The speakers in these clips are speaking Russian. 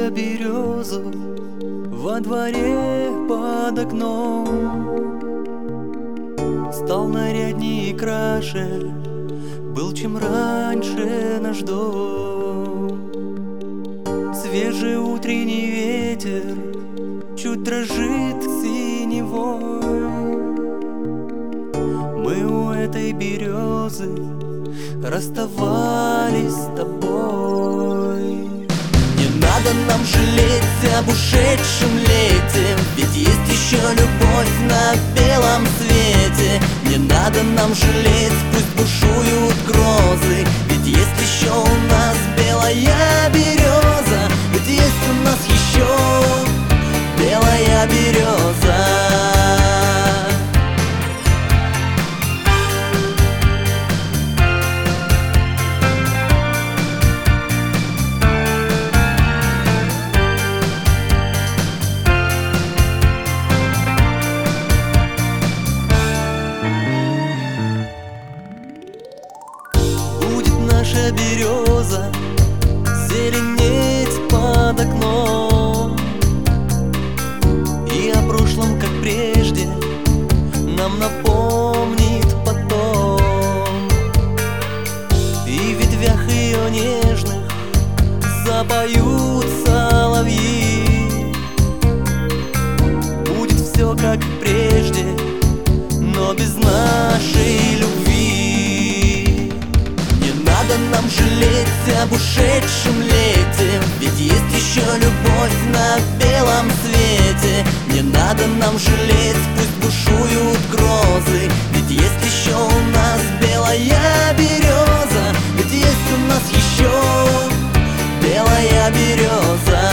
белая береза во дворе под окном. Стал наряднее и краше, был чем раньше наш дом. Свежий утренний ветер чуть дрожит синевой. Мы у этой березы расставались с тобой. Не надо нам жалеть об ушедшем лете, ведь есть еще любовь на белом свете. Не надо нам жалеть, пусть бушуют грозы, ведь есть еще у нас белая береза. Ведь есть у нас еще белая береза. Наша береза зеленеть под окном, и о прошлом, как прежде, нам напомнит потом. И в ветвях ее нежных запоют соловьи. Будет все как прежде, но без нашей любви. Не надо нам жалеть об ушедшем лете, ведь есть еще любовь на белом свете. Не надо нам жалеть, пусть бушуют грозы, ведь есть еще у нас белая береза. Ведь есть у нас еще белая береза.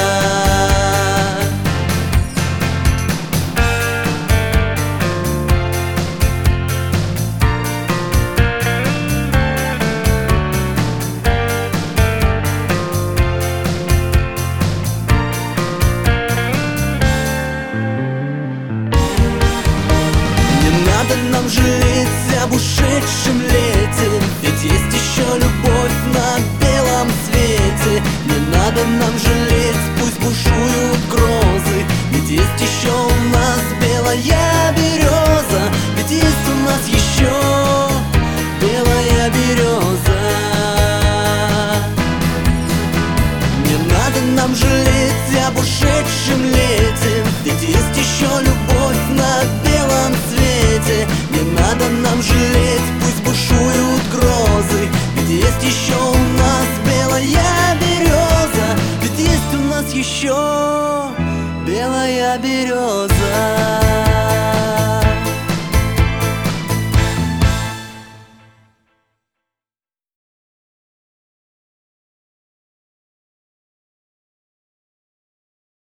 Нам жалеть об ушедшем лете, ведь есть еще любовь на белом свете. Не надо нам жалеть, пусть бушуют грозы, ведь есть еще у нас белая береза. Ведь есть у нас еще белая береза. Не надо нам жалеть об ушедшем лете, ведь есть еще любовь на белом свете. Не надо нам жалеть, пусть бушуют грозы, ведь есть еще у нас белая береза. Ведь есть у нас еще белая береза.